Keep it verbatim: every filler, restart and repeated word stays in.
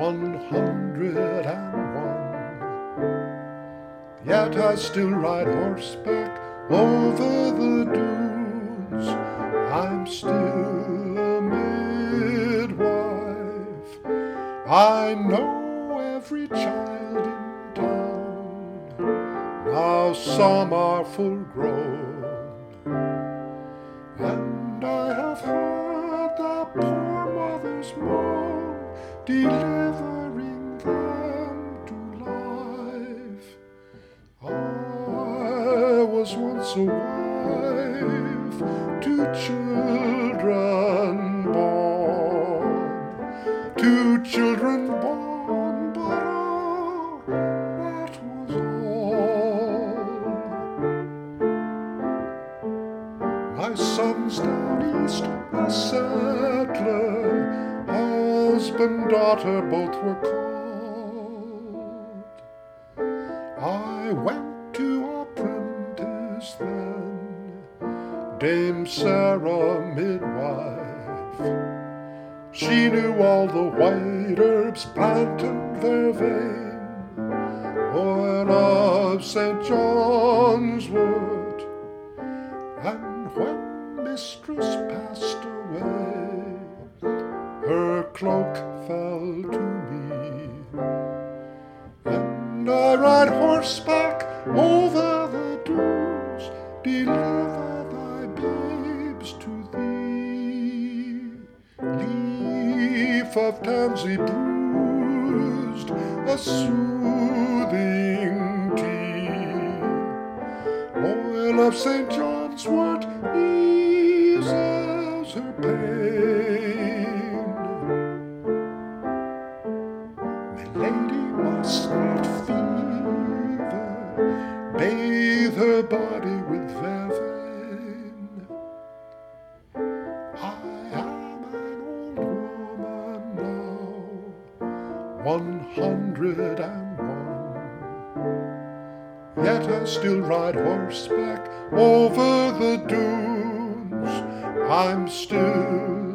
one hundred and one. Yet I still ride horseback over the dunes. I'm still a midwife. I know every child in town. Now some are full grown, and I have heard the poor mothers moan, delivering them to life. I was once a wife, two children born, two children born, but oh, that was all. My son's down east, a settler, husband, daughter, both were called. I went to apprentice then, Dame Sarah midwife. She knew all the white herbs, plant and vervain, oil of Saint John's wood. And when mistress passed away, her cloak fell to me, and I ride horseback over the dunes, deliver thy babes to thee. Leaf of tansy bruised, a soothing tea, oil of Saint John's wort eases her pain. My lady must not fever, bathe her body with vervain. I am an old woman now, one hundred and one. Yet I still ride horseback over the dunes. I'm still